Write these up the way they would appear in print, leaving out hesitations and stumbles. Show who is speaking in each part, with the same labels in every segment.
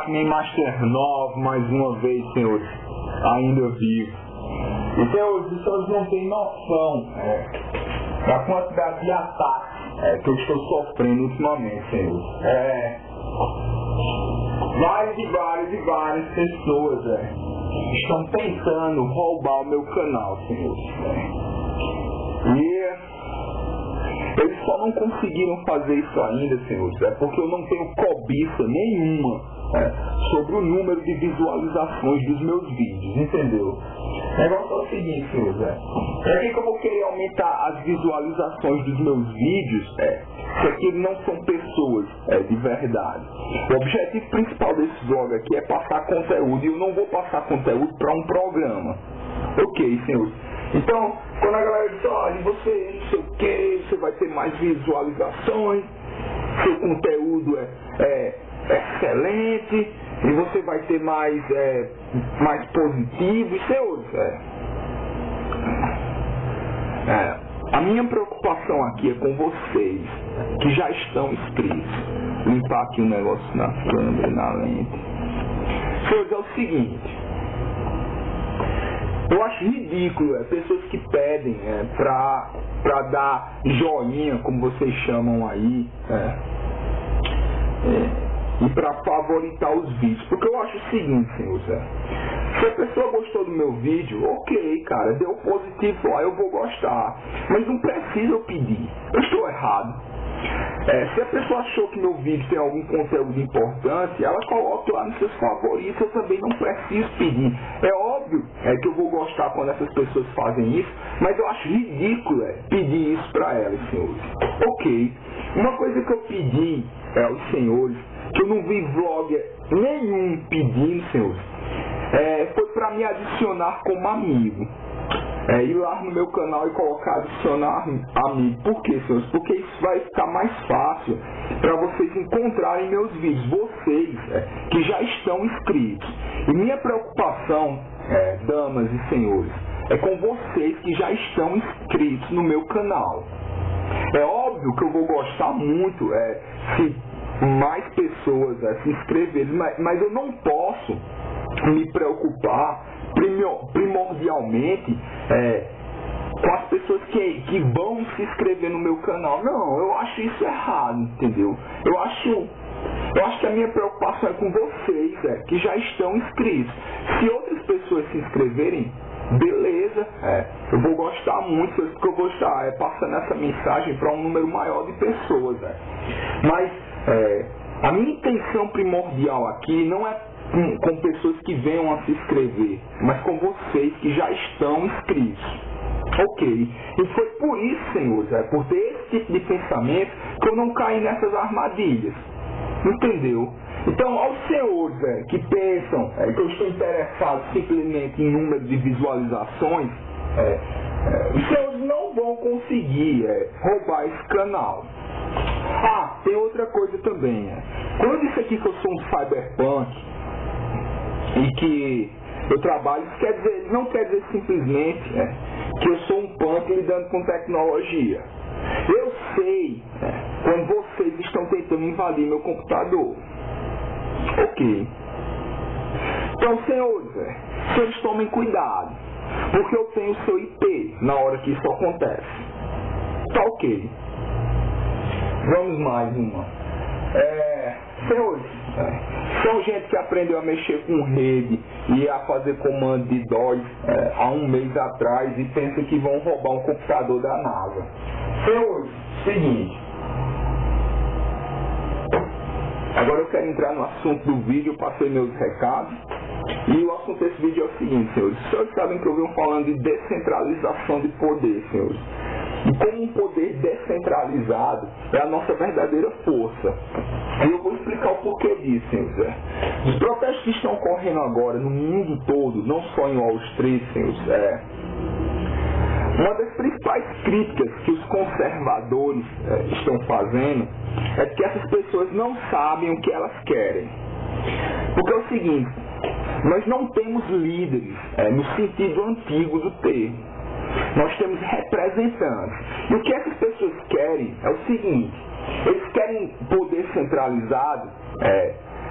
Speaker 1: Pac-Man Master 9, mais uma vez, senhores, ainda vivo. E, senhores, os senhores não têm noção da quantidade de ataques que eu estou sofrendo ultimamente, senhores. Várias pessoas estão tentando roubar o meu canal, senhores. E eles só não conseguiram fazer isso ainda, senhores, porque eu não tenho cobiça nenhuma sobre o número de visualizações dos meus vídeos, entendeu? O negócio é o seguinte, senhores, pra que eu vou querer aumentar as visualizações dos meus vídeos, se aqui não são pessoas de verdade. O objetivo principal desse vlog aqui é passar conteúdo, e eu não vou passar conteúdo para um programa. Ok, senhores? Então, quando a galera diz, olha, você não sei o que, você vai ter mais visualizações, seu conteúdo é excelente, e você vai ter mais positivo, senhores, a minha preocupação aqui é com vocês, que já estão inscritos. Vou limpar aqui um negócio na câmera, na lente. Senhores, é o seguinte. Eu acho ridículo pessoas que pedem pra dar joinha, como vocês chamam aí, e pra favoritar os vídeos. Porque eu acho o seguinte, senhores, se a pessoa gostou do meu vídeo, ok, cara, deu positivo lá, eu vou gostar. Mas não precisa eu pedir, eu estou errado. Se a pessoa achou que meu vídeo tem algum conteúdo importante, ela coloca lá nos seus favoritos, eu também não preciso pedir. É óbvio que eu vou gostar quando essas pessoas fazem isso, mas eu acho ridículo pedir isso para elas, senhores. Ok, uma coisa que eu pedi aos senhores, que eu não vi vlog nenhum pedindo, senhores, foi para me adicionar como amigo. Ir lá no meu canal e colocar adicionar amigo. Por quê, senhores? Porque isso vai ficar mais fácil para vocês encontrarem meus vídeos. Vocês que já estão inscritos. E minha preocupação, damas e senhores, é com vocês que já estão inscritos no meu canal. É óbvio que eu vou gostar muito se mais pessoas se inscreverem, mas eu não posso me preocupar primordialmente com as pessoas que vão se inscrever no meu canal. Não, eu acho isso errado, entendeu? Eu acho que a minha preocupação é com vocês, que já estão inscritos. Se outras pessoas se inscreverem, beleza, eu vou gostar muito, porque eu vou estar passando essa mensagem para um número maior de pessoas. Mas a minha intenção primordial aqui não é com pessoas que venham a se inscrever, mas com vocês que já estão inscritos. Ok. E foi por isso, senhores, por ter esse tipo de pensamento, que eu não caí nessas armadilhas. Entendeu? Então, aos senhores que pensam que eu estou interessado simplesmente em número de visualizações, os senhores não vão conseguir roubar esse canal. Tem outra coisa também. Quando eu disse aqui que eu sou um cyberpunk e que eu trabalho, isso não quer dizer simplesmente que eu sou um punk lidando com tecnologia. Eu sei quando vocês estão tentando invadir meu computador. Ok. Então, senhores tomem cuidado, porque eu tenho o seu IP na hora que isso acontece. Tá ok. Vamos mais uma. Senhores, são gente que aprendeu a mexer com rede e a fazer comando de DOS há um mês atrás e pensam que vão roubar um computador da NASA. Senhores, seguinte. Agora eu quero entrar no assunto do vídeo, eu passei meus recados. E o assunto desse vídeo é o seguinte, senhores. Os senhores sabem que eu venho falando de descentralização de poder, senhores. E como um poder descentralizado é a nossa verdadeira força. E eu vou explicar o porquê disso, senhores. Os protestos que estão ocorrendo agora no mundo todo, não só em Wall Street, senhores, uma das principais críticas que os conservadores estão fazendo é que essas pessoas não sabem o que elas querem. Porque é o seguinte, nós não temos líderes no sentido antigo do termo. Nós temos representantes. E o que essas pessoas querem é o seguinte, eles querem poder centralizado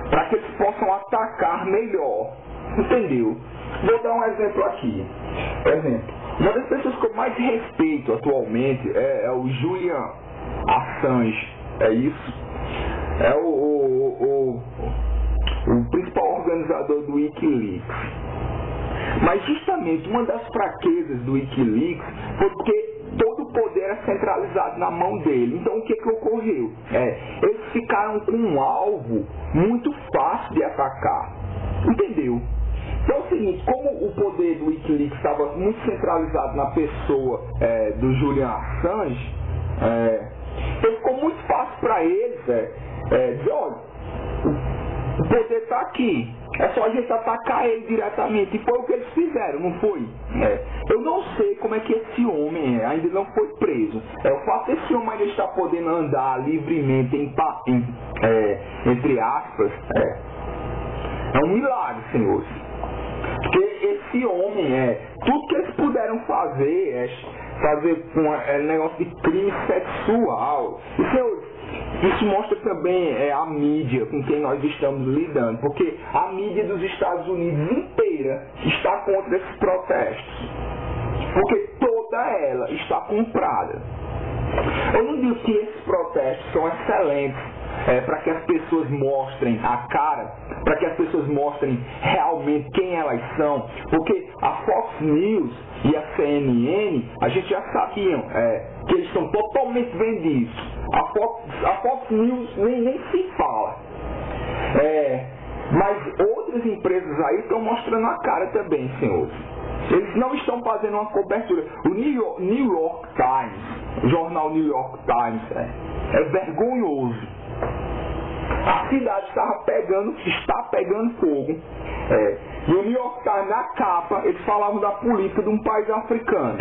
Speaker 1: para que eles possam atacar melhor. Entendeu? Vou dar um exemplo aqui. Uma das pessoas que eu mais respeito atualmente é o Julian Assange. É isso? É o principal organizador do Wikileaks. Mas justamente uma das fraquezas do Wikileaks foi porque todo o poder é centralizado na mão dele. Então o que ocorreu? Eles ficaram com um alvo muito fácil de atacar. Entendeu? Então é o seguinte, como o poder do Wikileaks estava muito centralizado na pessoa do Julian Assange, então ficou muito fácil para eles dizer, olha, o poder está aqui, é só a gente atacar ele diretamente. E foi o que eles fizeram, não foi? Eu não sei como é que esse homem ainda não foi preso. O fato desse homem ainda estar podendo andar livremente, entre aspas, é um milagre, senhores. Porque esse homem, tudo que eles puderam fazer com negócio de crime sexual. E, senhores, isso mostra também a mídia com quem nós estamos lidando, porque a mídia dos Estados Unidos inteira está contra esses protestos, porque toda ela está comprada. Eu não digo que esses protestos são excelentes para que as pessoas mostrem a cara, para que as pessoas mostrem realmente quem elas são, porque a Fox News e a CNN, a gente já sabiam que eles estão totalmente vendidos. A Fox News nem se fala. Mas outras empresas aí estão mostrando a cara também, senhores. Eles não estão fazendo uma cobertura. O New York Times, o jornal New York Times, é vergonhoso. A cidade está pegando fogo. E o New York Times, na capa, eles falavam da política de um país africano.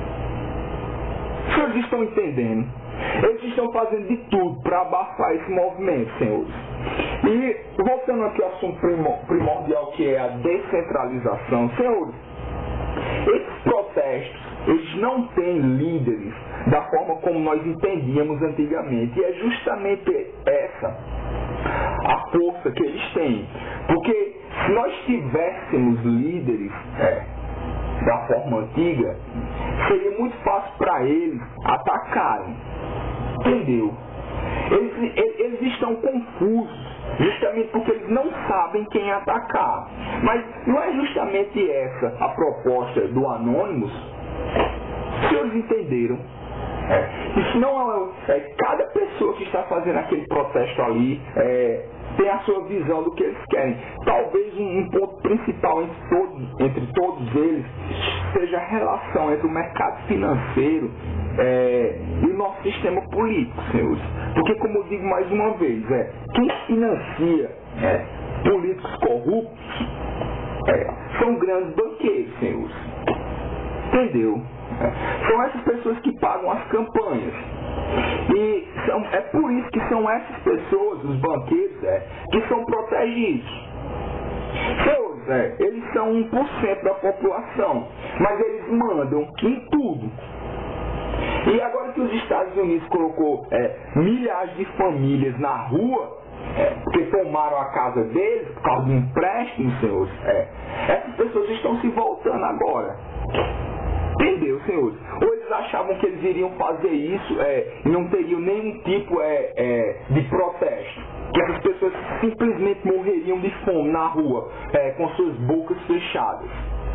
Speaker 1: Os senhores estão entendendo? Eles estão fazendo de tudo para abafar esse movimento, senhores. E voltando aqui ao assunto primordial, que é a descentralização, senhores, esses protestos, eles não têm líderes da forma como nós entendíamos antigamente. E é justamente essa a força que eles têm. Porque se nós tivéssemos líderes da forma antiga, seria muito fácil para eles atacarem. Entendeu? Eles estão confusos, justamente porque eles não sabem quem atacar. Mas não é justamente essa a proposta do Anonymous? Os senhores entenderam? Isso não cada pessoa que está fazendo aquele protesto ali tem a sua visão do que eles querem. Talvez um ponto principal entre todos eles seja a relação entre o mercado financeiro e o nosso sistema político, senhores. Porque, como eu digo mais uma vez, quem financia políticos corruptos são grandes banqueiros, senhores. Entendeu? São essas pessoas que pagam as campanhas. E é por isso que são essas pessoas, os banqueiros, que são protegidos. Senhores, eles são 1% da população, mas eles mandam em tudo. E agora que os Estados Unidos colocou milhares de famílias na rua, porque tomaram a casa deles por causa de empréstimo, senhores, essas pessoas estão se voltando agora. Entendeu, senhores? Ou eles achavam que eles iriam fazer isso e não teriam nenhum tipo de protesto. Que essas pessoas simplesmente morreriam de fome na rua, com suas bocas fechadas.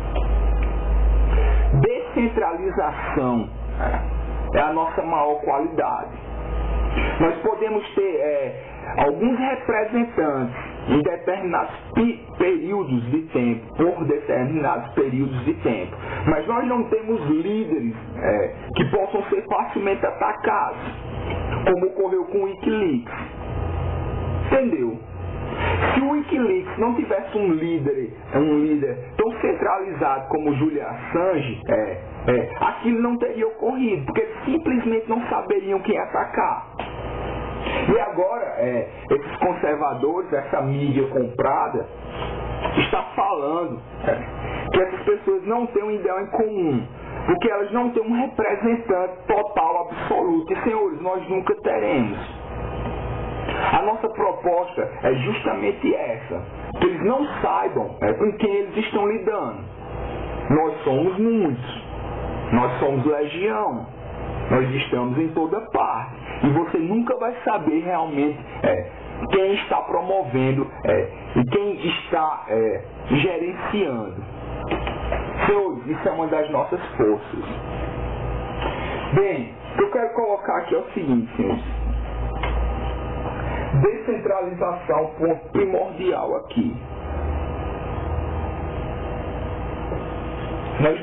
Speaker 1: Descentralização é a nossa maior qualidade. Nós podemos ter alguns representantes em determinados períodos de tempo, por determinados períodos de tempo, mas nós não temos líderes que possam ser facilmente atacados, como ocorreu com o Wikileaks. Entendeu? Se o Wikileaks não tivesse um líder tão centralizado como o Julian Assange, aquilo não teria ocorrido, porque eles simplesmente não saberiam quem atacar. E agora, esses conservadores, essa mídia comprada, está falando que essas pessoas não têm um ideal em comum, porque elas não têm um representante total, absoluto. E, senhores, nós nunca teremos. A nossa proposta é justamente essa, que eles não saibam com quem eles estão lidando. Nós somos muitos, nós somos legião, nós estamos em toda parte, e você nunca vai saber realmente quem está promovendo e quem está gerenciando. Senhores, isso é uma das nossas forças. Bem, o que eu quero colocar aqui é o seguinte, senhores. Descentralização, ponto primordial aqui. Nós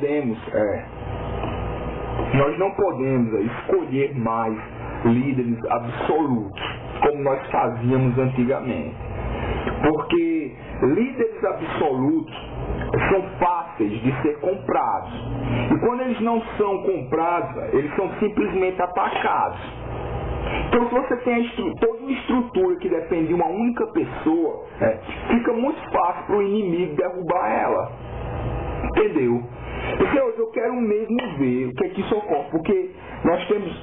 Speaker 1: não podemos escolher mais líderes absolutos, como nós fazíamos antigamente. Porque líderes absolutos são fáceis de ser comprados. E quando eles não são comprados, eles são simplesmente atacados. Então, se você tem toda uma estrutura que depende de uma única pessoa, fica muito fácil para o inimigo derrubar ela. Entendeu? Porque hoje eu quero mesmo ver o que é que isso ocorre, porque nós temos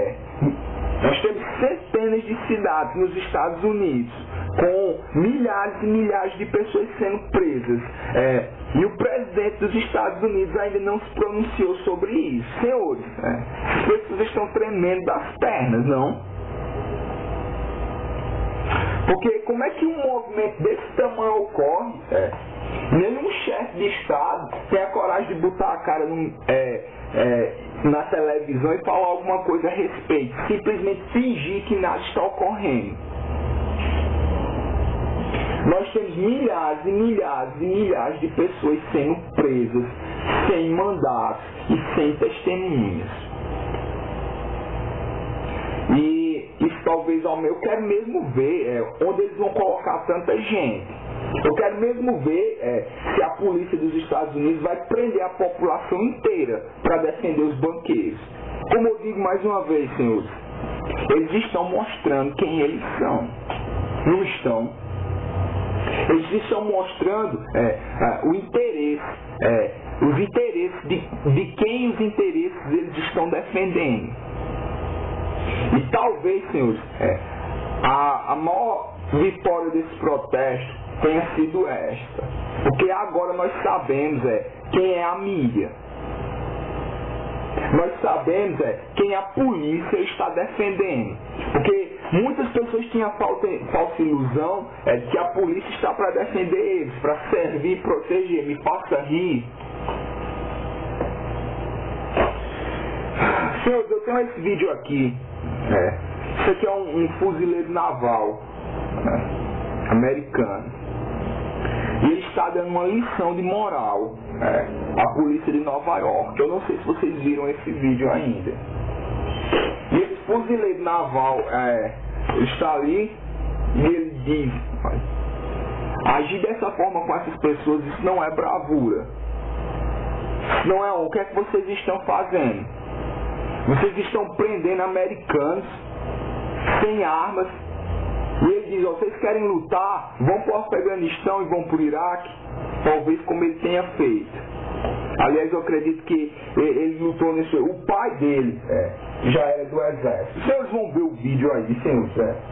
Speaker 1: centenas de cidades nos Estados Unidos com milhares e milhares de pessoas sendo presas. E o presidente dos Estados Unidos ainda não se pronunciou sobre isso. Senhores, as pessoas estão tremendo das pernas, não? Porque como é que um movimento desse tamanho ocorre? Nenhum chefe de Estado tem a coragem de botar a cara na televisão e falar alguma coisa a respeito. Simplesmente fingir que nada está ocorrendo. Nós temos milhares e milhares e milhares de pessoas sendo presas, sem mandatos e sem testemunhas. E isso talvez eu quero mesmo ver onde eles vão colocar tanta gente. Eu quero mesmo ver se a polícia dos Estados Unidos vai prender a população inteira para defender os banqueiros. Como eu digo mais uma vez, senhores, eles estão mostrando quem eles são. Não estão? Eles estão mostrando o interesse, os interesses de quem os interesses eles estão defendendo. E talvez, senhores, a maior vitória desse protesto tenha sido esta. Porque agora nós sabemos quem é a mídia. Nós sabemos quem a polícia está defendendo. Porque muitas pessoas tinham falsa ilusão de que a polícia está para defender eles, para servir, proteger. Me faça rir. Senhores, eu tenho esse vídeo aqui. Isso aqui é um fuzileiro naval americano. E ele está dando uma lição de moral à polícia de Nova York. Eu não sei se vocês viram esse vídeo ainda. E esse fuzileiro naval ele está ali e ele diz: agir dessa forma com essas pessoas, isso não é bravura. Isso não é o que é que vocês estão fazendo. Vocês estão prendendo americanos sem armas. E ele diz: vocês querem lutar? Vão para o Afeganistão e vão para o Iraque? Talvez como ele tenha feito. Aliás, eu acredito que ele lutou nesse... O pai dele já era do exército. Vocês vão ver o vídeo aí, senhores.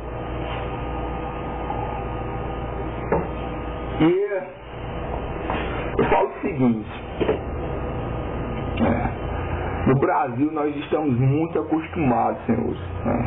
Speaker 1: E eu falo o seguinte. No Brasil nós estamos muito acostumados, senhores,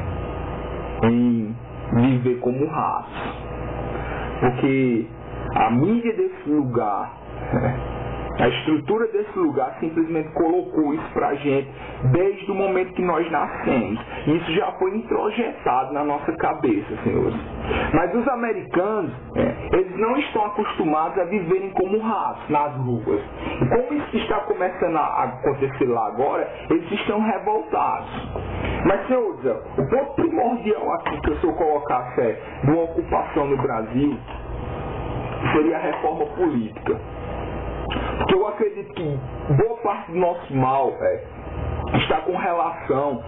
Speaker 1: em viver como ratos. Porque a mídia desse lugar, a estrutura desse lugar simplesmente colocou isso pra gente desde o momento que nós nascemos. Isso já foi introjetado na nossa cabeça, senhores. Mas os americanos, eles não estão acostumados a viverem como ratos nas ruas. E como isso está começando a acontecer lá agora, eles estão revoltados. Mas, senhores, o ponto primordial aqui que eu, se eu colocasse de uma ocupação no Brasil, seria a reforma política. Porque eu acredito que boa parte do nosso mal está com relação,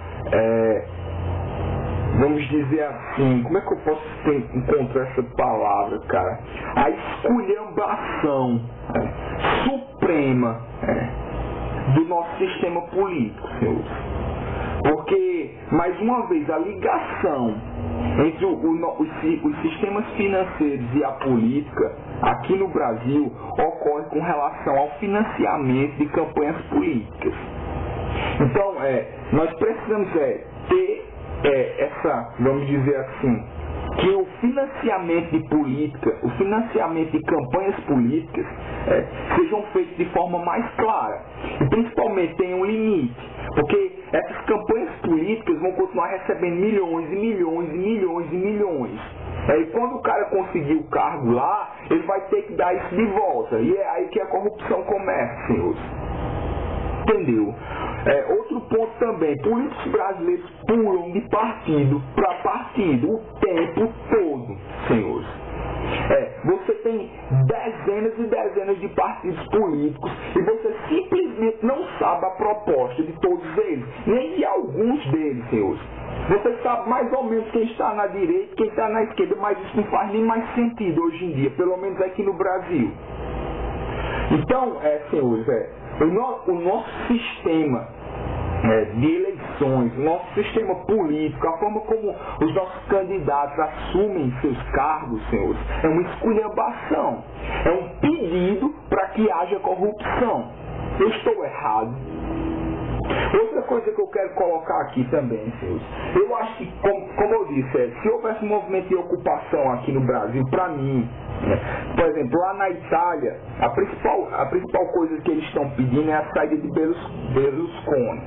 Speaker 1: vamos dizer assim, como é que eu posso encontrar essa palavra, cara? A esculhambação suprema do nosso sistema político, senhores. Porque, mais uma vez, a ligação entre os sistemas financeiros e a política aqui no Brasil ocorre com relação ao financiamento de campanhas políticas. Então, nós precisamos ter essa, vamos dizer assim, que o financiamento de política, o financiamento de campanhas políticas sejam feitos de forma mais clara e principalmente tenham um limite, porque essas campanhas políticas vão continuar recebendo milhões e milhões e milhões e milhões. E quando o cara conseguir o cargo lá, ele vai ter que dar isso de volta, e é aí que a corrupção começa, senhores. Entendeu? Outro ponto também, políticos brasileiros pulam de partido para partido o tempo todo, senhores. Você tem dezenas e dezenas de partidos políticos e você simplesmente não sabe a proposta de todos eles, nem de alguns deles, senhores. Você sabe mais ou menos quem está na direita e quem está na esquerda, mas isso não faz nem mais sentido hoje em dia, pelo menos aqui no Brasil. Então, senhores, o nosso sistema de eleições, o nosso sistema político, a forma como os nossos candidatos assumem seus cargos, senhores, é uma esculhambação, é um pedido para que haja corrupção. Eu estou errado? Outra coisa que eu quero colocar aqui também, senhores, eu acho que, como eu disse, se houvesse um movimento de ocupação aqui no Brasil, para mim, por exemplo, lá na Itália, a principal coisa que eles estão pedindo é a saída de Berlusconi.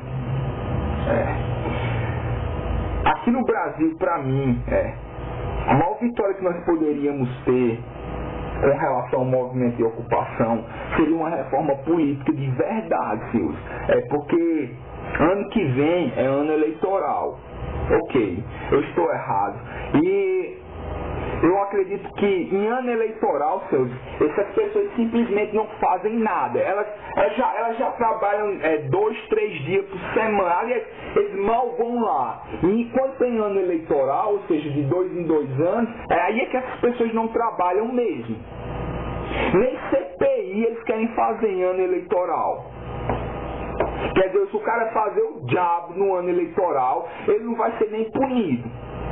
Speaker 1: Aqui no Brasil, para mim, a maior vitória que nós poderíamos ter com relação ao movimento de ocupação seria uma reforma política de verdade, senhores. Porque ano que vem é ano eleitoral. Ok, eu estou errado. E eu acredito que em ano eleitoral, senhores, essas pessoas simplesmente não fazem nada. Elas já trabalham 2, 3 dias por semana. Aliás, eles mal vão lá. E quando tem ano eleitoral, ou seja, de 2 em 2 anos, aí é que essas pessoas não trabalham mesmo. Nem CPI eles querem fazer em ano eleitoral. Quer dizer, se o cara fazer o diabo no ano eleitoral, ele não vai ser nem punido.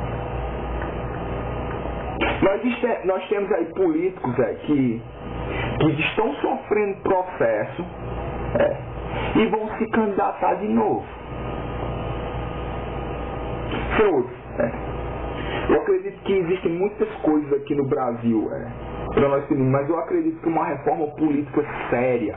Speaker 1: Nós temos aí políticos que estão sofrendo processo e vão se candidatar de novo. Senhores, eu acredito que existem muitas coisas aqui no Brasil para nós termos, mas eu acredito que uma reforma política séria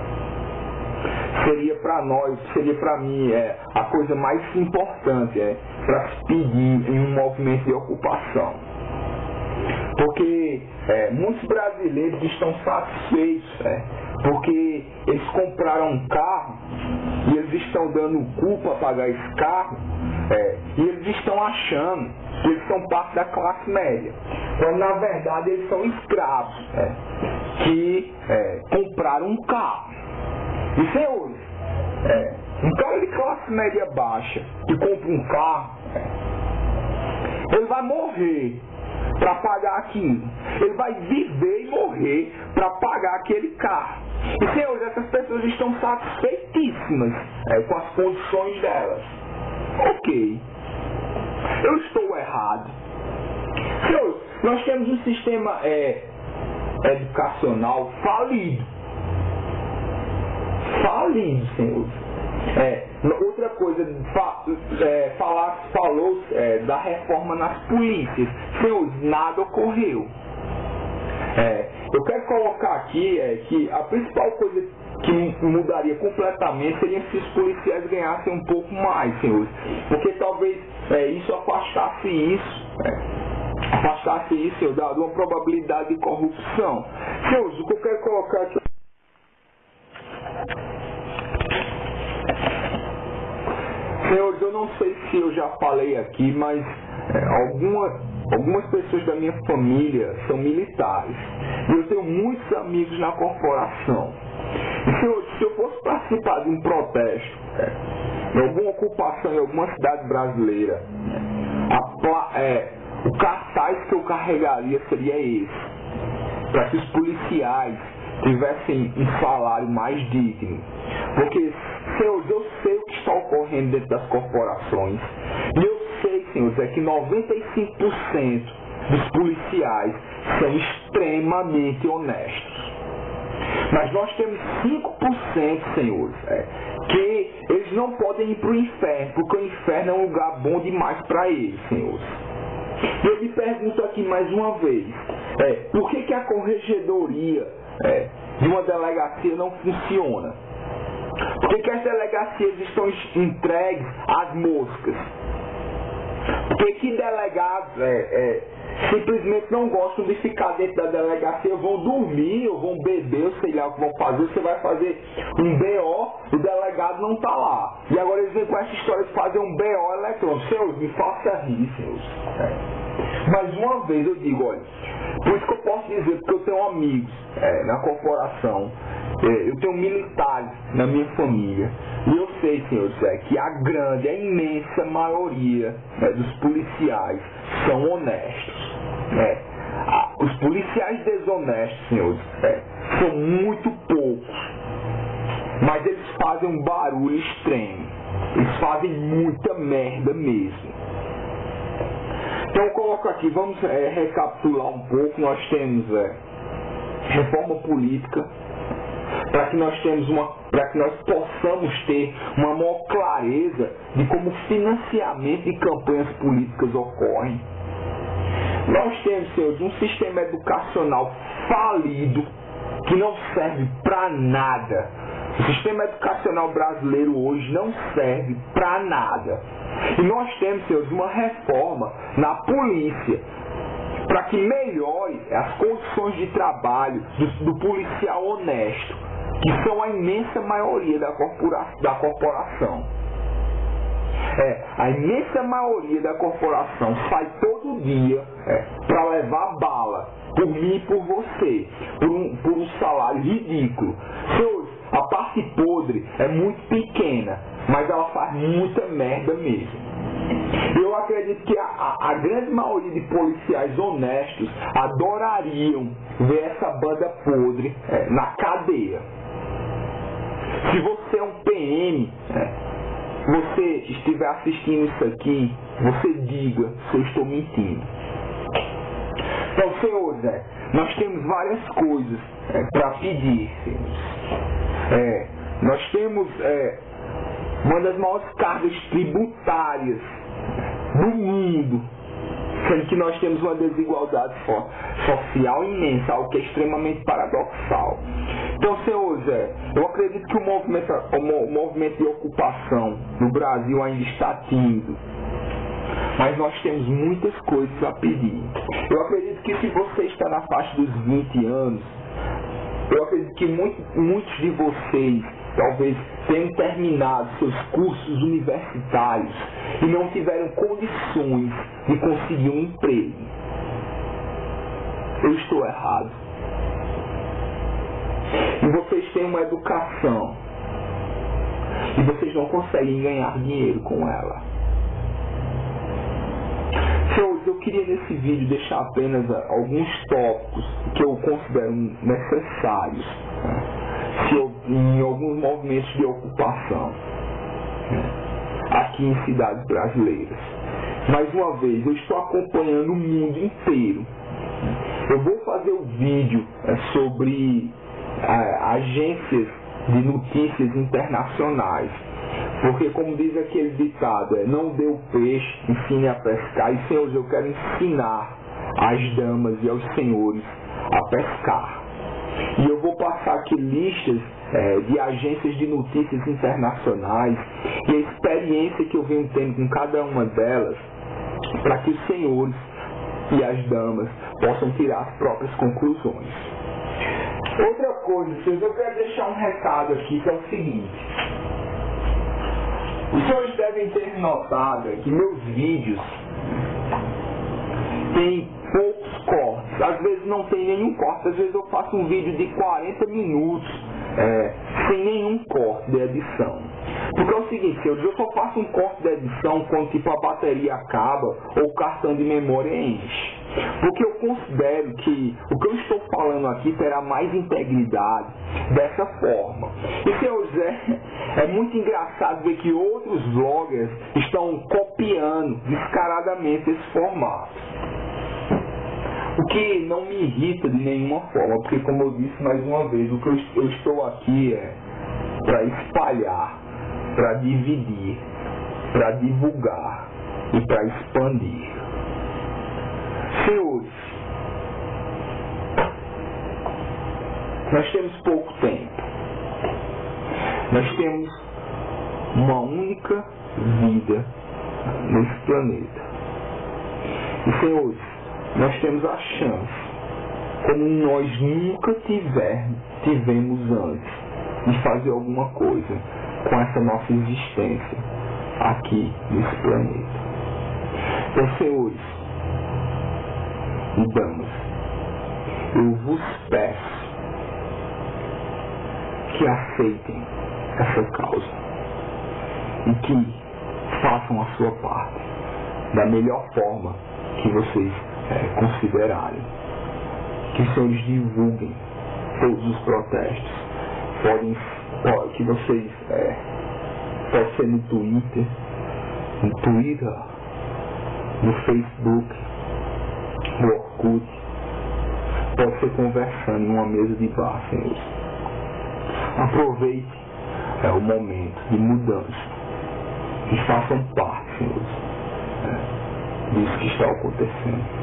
Speaker 1: seria para mim a coisa mais importante para se pedir em um movimento de ocupação. Porque muitos brasileiros estão satisfeitos porque eles compraram um carro e eles estão dando o cu para pagar esse carro e eles estão achando que eles são parte da classe média, quando na verdade eles são escravos que compraram um carro. E senhores, um cara de classe média baixa que compra um carro, ele vai morrer para pagar aquilo. Ele vai viver e morrer para pagar aquele carro. E senhores, essas pessoas estão satisfeitíssimas com as condições delas. Ok, eu estou errado. Senhores, nós temos um sistema educacional falido. Falido, senhores. Outra coisa, falou da reforma nas polícias. Senhores, nada ocorreu. Eu quero colocar aqui que a principal coisa que mudaria completamente seria se os policiais ganhassem um pouco mais, senhores. Porque talvez isso afastasse isso de uma probabilidade de corrupção. Senhores, o que eu quero colocar aqui... Senhores, eu não sei se eu já falei aqui, mas algumas pessoas da minha família são militares. E eu tenho muitos amigos na corporação. E senhores, se eu fosse participar de um protesto, em alguma ocupação em alguma cidade brasileira, o cartaz que eu carregaria seria esse. Para que os policiais tivessem um salário mais digno. Porque, senhores, eu sei o que está ocorrendo dentro das corporações. E eu sei, senhores, que 95% dos policiais são extremamente honestos. Mas nós temos 5%, senhores, que eles não podem ir para o inferno, porque o inferno é um lugar bom demais para eles, senhores. E eu me pergunto aqui mais uma vez, por que a corregedoria de uma delegacia não funciona? Por que as delegacias estão entregues às moscas? Por que delegados simplesmente não gostam de ficar dentro da delegacia, vão dormir, ou vão beber, ou sei lá o que vão fazer, você vai fazer um BO, o delegado não está lá. E agora eles vêm com essa história de fazer um BO eletrônico. Senhores, me faça rir, senhores. Mais uma vez eu digo, olha, por isso que eu posso dizer, porque eu tenho amigos na corporação, eu tenho militares na minha família, e eu sei, senhores, que a imensa maioria dos policiais são honestos. Os policiais desonestos, senhores, são muito poucos, mas eles fazem um barulho extremo, eles fazem muita merda mesmo. Então eu coloco aqui, vamos recapitular um pouco. Nós temos reforma política, para que nós possamos ter uma maior clareza de como o financiamento de campanhas políticas ocorrem. Nós temos, senhores, um sistema educacional falido que não serve para nada. O sistema educacional brasileiro hoje não serve para nada. E nós temos, senhores, uma reforma na polícia para que melhore as condições de trabalho do policial honesto, que são a imensa maioria da corporação. A imensa maioria da corporação sai todo dia para levar bala, por mim e por você, por um salário ridículo. Senhores, a parte podre é muito pequena, mas ela faz muita merda mesmo. Eu acredito que a grande maioria de policiais honestos adorariam ver essa banda podre na cadeia. Se você é um PM, você estiver assistindo isso aqui, você diga se eu estou mentindo. Então, senhores, nós temos várias coisas para pedir, senhores. Nós temos uma das maiores cargas tributárias do mundo, sendo que nós temos uma desigualdade social imensa, algo que é extremamente paradoxal. Então, senhores, eu acredito que o movimento de ocupação no Brasil ainda está tímido, mas nós temos muitas coisas a pedir. Eu acredito que se você está na faixa dos 20 anos, eu acredito que muitos de vocês talvez tenham terminado seus cursos universitários e não tiveram condições de conseguir um emprego. Eu estou errado. E vocês têm uma educação e vocês não conseguem ganhar dinheiro com ela. Senhores, eu queria nesse vídeo deixar apenas alguns tópicos que eu considero necessários em alguns movimentos de ocupação aqui em cidades brasileiras. Mais uma vez, eu estou acompanhando o mundo inteiro. Eu vou fazer um vídeo sobre agências de notícias internacionais, porque, como diz aquele ditado, não dê o peixe, ensine a pescar. E, senhores, eu quero ensinar às damas e aos senhores a pescar. E eu vou passar aqui listas de agências de notícias internacionais e a experiência que eu venho tendo com cada uma delas, para que os senhores e as damas possam tirar as próprias conclusões. Outra coisa, senhores, eu quero deixar um recado aqui, que é o seguinte. Os senhores devem ter notado que meus vídeos têm poucos cortes. Às vezes não tem nenhum corte. Às vezes eu faço um vídeo de 40 minutos sem nenhum corte de edição. Porque é o seguinte, eu só faço um corte de edição quando tipo a bateria acaba ou o cartão de memória enche. Porque eu considero que o que eu estou falando aqui terá mais integridade dessa forma. E, senhor José, é muito engraçado ver que outros vloggers estão copiando descaradamente esse formato. O que não me irrita de nenhuma forma, porque, como eu disse mais uma vez, o que eu estou aqui é para espalhar, para dividir, para divulgar e para expandir. Senhores, nós temos pouco tempo. Nós temos uma única vida nesse planeta. E, senhores, nós temos a chance, como nós nunca tivemos antes, de fazer alguma coisa com essa nossa existência aqui nesse planeta. Então, senhores e damas, eu vos peço que aceitem essa causa e que façam a sua parte da melhor forma que vocês considerarem. Que os senhores divulguem todos os protestos. Que vocês pode ser no Twitter, no Facebook, no Orkut, pode ser conversando em uma mesa de bar, senhores. Aproveite o momento de mudança e façam parte, senhores, disso que está acontecendo.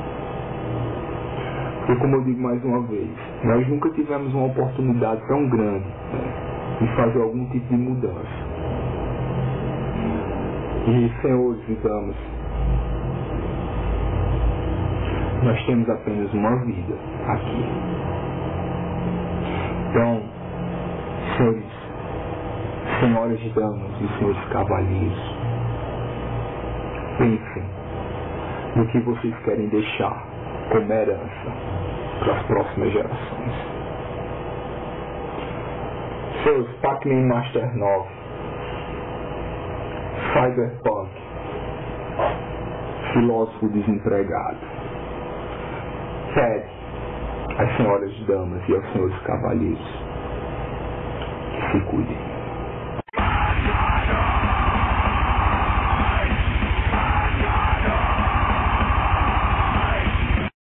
Speaker 1: Porque, como eu digo mais uma vez, nós nunca tivemos uma oportunidade tão grande de fazer algum tipo de mudança. E, senhores e damas, nós temos apenas uma vida aqui. Então, senhoras e damas e senhores cavalheiros, pensem no que vocês querem deixar como herança para as próximas gerações. Seus Pac-Man Master 9, Cyberpunk, Filósofo Desempregado, pede às senhoras damas e aos senhores cavalheiros que se cuidem.